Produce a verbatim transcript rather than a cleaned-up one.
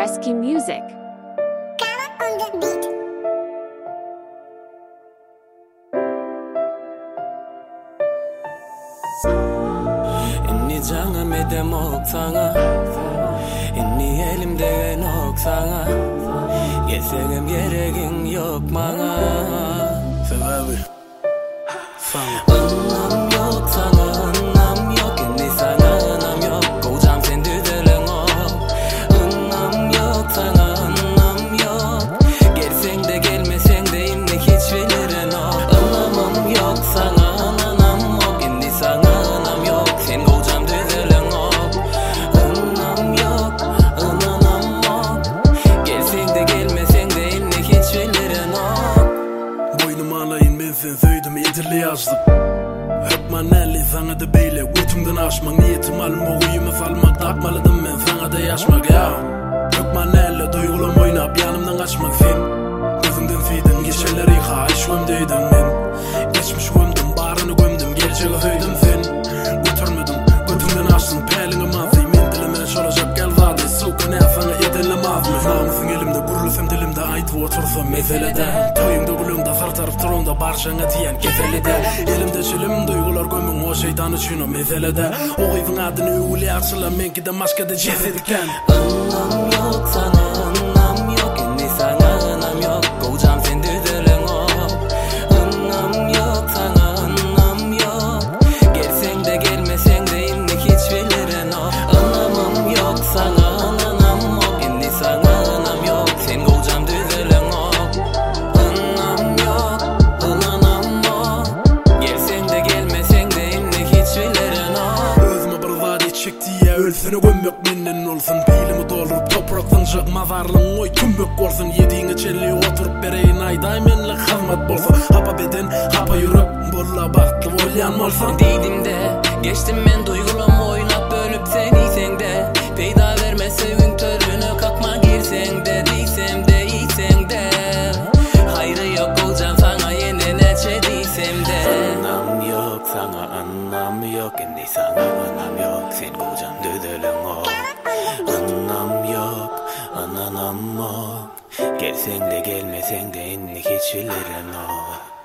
Rescue Music. Kara on the beat. İnni canım edem oksana, inni elimde noksana. Gelsenim gereğin yok bana. Sebebi sana anlam yok, sana anlam yok. İnni sana anlam yok. Kocam sen düzelen ol. Anlam yok, sana anlam yok. Gelsen de gelmesen de inni hiç bilirin ol. Anlamam yok, sana anlam yok. İnni sana anlam yok. Sen kocam düzelen ol. Anlam yok, anlam yok. Gelsen de gelmesen de inni hiç bilirin ol. Boynuma alayın ben sen söyledim edirli yazdım. Öpman elli sana da beyle götümden aşmak. Niyetim alma uyumu salmak. Takmaladım ben sana da yaşmak ya. Öpman elli duygulam oynap yanımdan kaçmak sen. Gözümden seydin geçerleri haş gömdeydin ben. Geçmiş gömdüm barını gömdüm gerçeği söyledim sen. Götürmedim götümden açtın pelini mazı. Men dilime şolacak gel vadi soğuk ne sana edilemez mi? Namusun elimde gurulsam dilimde ait otursam meselede. Toyumda gülümde sartarıp turumda barşana diyen kefelede. Elimde çilim duygular gömün o şeytan için o meselede. O gıyvın adını öyle açılan menki de maskede cesediken. Anlam yok, sana anlam yok. İnni sana anlam yok. Kocam sen düzelen ol. Anlam yok, sana anlam yok. Gelsen de gelmesen de inni hiç bilirin ol. Anlamam yok, sana anlam yok. İnni sana anlam yok. Sen kocam düzelen ol. Anlam yok, anlam yok. Gelsen de gelmesen de inni hiç bilirin ol. Özüme bir vadi çekti ya ölsünü gömmek menden olsun. Beylimi doldurup topraktan çık mazarlığın oy tümbük olsun. Yediğine çelliğe oturup bereyin ayday menle hazmat bolsa. Hapa beden hapa yürek bolla baktı olyan olsun. Dedim de geçtim ben duygulamı oynap bölüp sen iyisen de. Peyda verme sevin törünü kalkma girsen de. Diysem de iyisen de. Hayrı yok olacağım sana yine neçe diysem de. Anlam yok, sana anlam yok. İnni sana anlam yok. Sen kocam düzelen ol. Anlam yok, anlam yok. Gelsen de gelmesen de inni hiç bilirin ol.